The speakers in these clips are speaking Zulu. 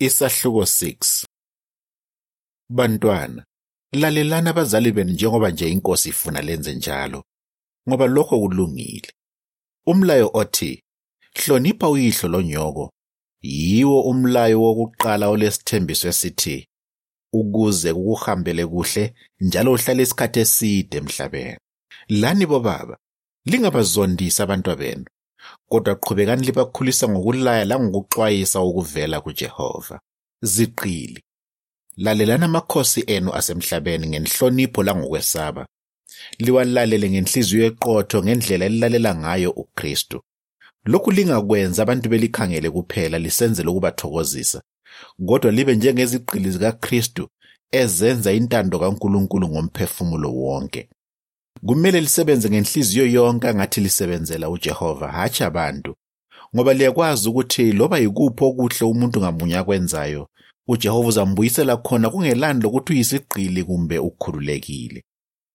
Isahluko 6. Bantwana, lalelani abazali benu njengoba nje iNkosi ifuna lenze njalo, ngoba lokho kulungile. Umlayo othi, hlonipha uyihlo lonyoko, yiwo umlayo wokuqala olesithembiso esithi, ukuze kukuhambele kuhle njalo uhlale isikhathi eside emhlabeni. Lani bobaba, lingabazondisi abantwabenu, kodwa qhubekani libakhulisa ngokulaya langokuxwayisa ukuvela kuJehova. Ziqili, lalelani amakhosi enu asemhlabeni ngenhlonipho langokwesaba. Liwalalele ngenhliziyo eqotho ngendlela elilalela ngayo uKristu. Lokhu lingakwenza abantu belikhangele kuphela lisenzele ukubathokozisa, kodwa libe njengeziqili zikaKristu ezenza intando kaNkulunkulu ngomphefumulo wonke. Kumele lisebenze ngenhliziyo yonke ngathi lisebenzela uJehova, hatshi abantu, ngoba liyakwazi ukuthi loba yikuphi okuhle umuntu ngamunye akwenzayo, uJehova uzambuyisela khona kungelani lokuthi uyisigqili kumbe ukhululekile.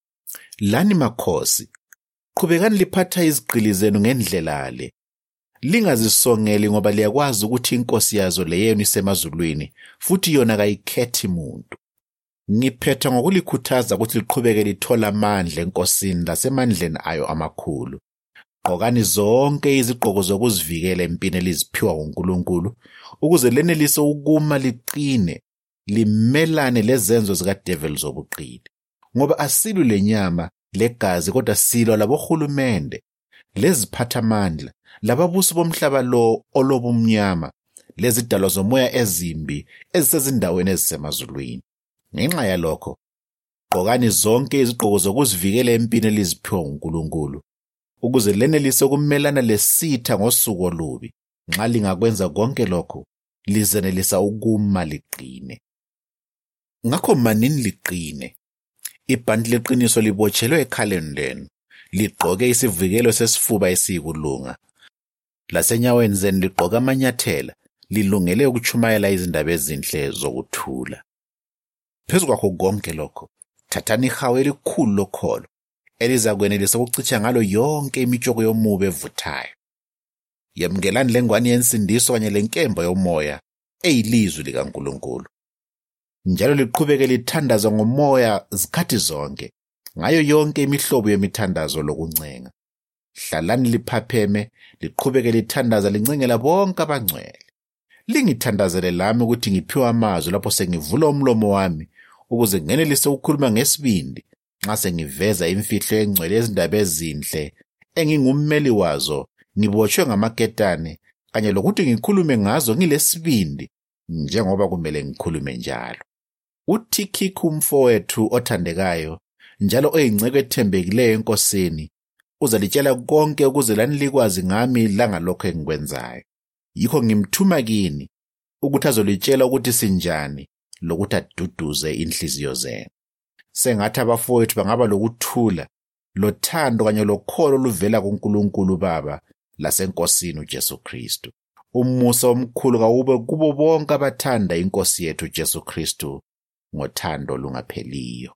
Lani makhosi, qhubekani liphatha izigqili zenu ngendlela le. Lingazisongeli ngoba liyakwazi ukuthi inkosi yazo leyenu isemazulwini, futhi yona kayikhethi muntu. Ngiphetha ngokulikhuthaza ukuthi liqhubeke lithola amandla enkosini lasemandleni ayo amakhulu. Gqokani zonke izigqoko zokuzivikela empini eliziphiwa nguNkulunkulu, ukuze lenelise ukuma liqine, limelane lezenzo zikadevil zobuqili. Ngoba asilwi lenyama legazi, kodwa silwa labohulumende, leziphathamandla, lababusi bomhlaba lo olobumnyama, lezidalwa zomoya ezimbi ezisezindaweni ezisemazulwini. Ngenxa yalokho, gqokani zonke izigqoko zokuzivikela empini eliziphiwa nguNkulunkulu, ukuze lenelise ukumelana lesitha ngosuku olubi. Nxa lingakwenza konke lokho, lizenelisa ukuma liqine. Ngakho manini liqine. Ibhanti leqiniso libotshelwe ekhaleni lenu, ligqoke isivikelo sesifuba esiyikulunga. Lasenyaweni zenu ligqoke amanyathela, lilungele ukutshumayela izindaba ezinhle zokuthula. Phezu kwakho konke lokho, thathani ihawu elikhulu lokholo, elizakwenelisa ukucitsha ngalo yonke imitshoko yomubi evuthayo. Yemukelani lengwani yensindiso kanye lenkemba yomoya, eyilizwi likaNkulunkulu. Njalo liqhubeke lithandaza ngomoya zikhathi zonke, ngayo yonke imihlobo yemithandazo lokuncenga. Hlalani liphapheme, liqhubeke lithandaza lincengela bonke abangcwele. Lingithandazele lami ukuthi ngiphiwe amazwi lapho sengivula umlomo wami, ukuze ngenelise ukukhuluma ngesibindi nxa sengiveza imfihlo engcwele yezindaba ezinhle engingummeli wazo, ngibotshwe ngamaketane, kanye lokuthi ngikhulume ngazo ngilesibindi njengoba kumele ngikhulume njalo. UThikikhu umfowethu othandekayo njalo oyingceko ethembekileyo enkosini uzalitshela konke ukuze lani likwazi ngami langalokho engikwenzayo. Yikho ngimthuma kini ukuthi azolitshela ukuthi sinjani lokuthi aduduze inhliziyo zenu. Sengathi abafowethu bangaba lokuthula, lothando kanye lokholo oluvela kuNkulunkulu Baba lasenkosini uJesu Kristu. Umusa omkhulu kawube kubo bonke abathanda inkosi yethu uJesu Kristu ngothando lungapheliyo.